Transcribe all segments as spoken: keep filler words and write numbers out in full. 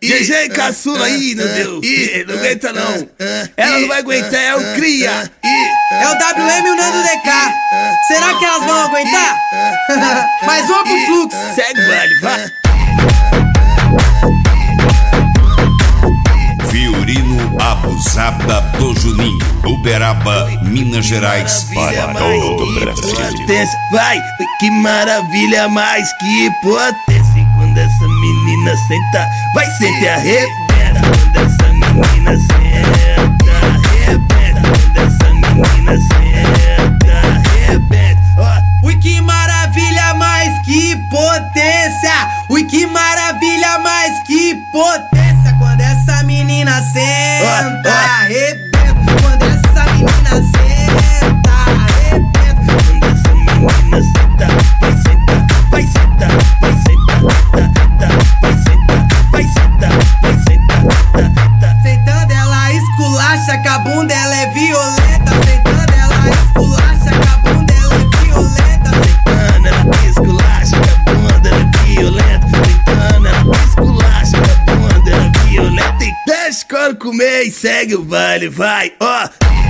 G G caçula aí, meu Deus. Ih, não aguenta não. Ela não vai aguentar, é o cria. É o W M e o Nando D K. Será que elas vão aguentar? Mais uma pro fluxo. Segue o baile, vai. Fiorino Abusada do Juninho, Uberaba, Minas Gerais, para todo o Brasil. Vai, que maravilha, mais que potência. Quando essa menina senta, vai sentar arrebenta. Quando essa menina senta, arrebenta. Quando essa menina senta, arrebenta. Ó, ui, que maravilha, mais que potência. Ui, que maravilha, mais que potência. Quando essa menina senta, arrebenta. Quando essa menina senta, arrebenta. Quando essa menina senta, vai sentar, vai sentar, vai sentar, vai sentar, vai sentar, vai sentar. Sentando ela esculacha, que a bunda ela é violenta. Sentando ela esculacha, que a bunda ela é violenta. Sentando ela esculacha, que a bunda ela é violenta. Sentando ela esculacha, que a bunda ela é violenta. E deixa o couro comer e segue o baile, vai, ó.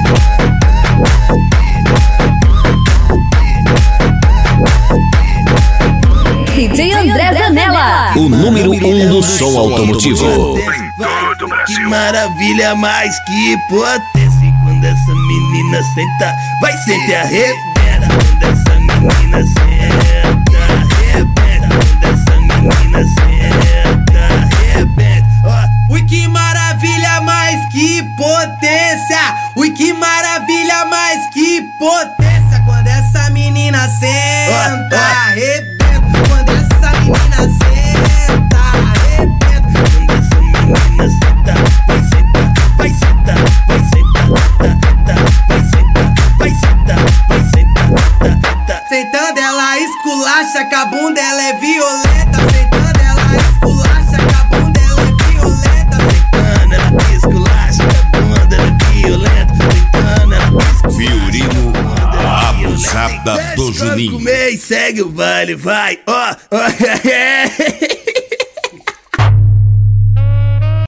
D J André Zanella, o número um do som automotivo. Que maravilha, mais que potência. Quando essa menina senta, vai sentar arrebenta. Quando essa menina senta, arrebenta. Quando essa menina senta, arrebenta. Ó, ui, que maravilha, mais que potência. Ui, que maravilha, mais que potência. Quando essa menina senta, arrebenta. Quando essa menina senta, arrebenta. Quando essa menina senta, vai sentar, vai sentar, vai sentar, vai sentar, vai sentar, vai sentar. Sentando ela esculacha, que a bunda ela é violenta. Sentando ela esculacha, que a bunda ela é violenta. Sentando ela esculacha, que a bunda ela é violenta. Sentando ela esculacha. Fiorino Abusada do Juninho. Comer e segue o baile, vai, ó, ó.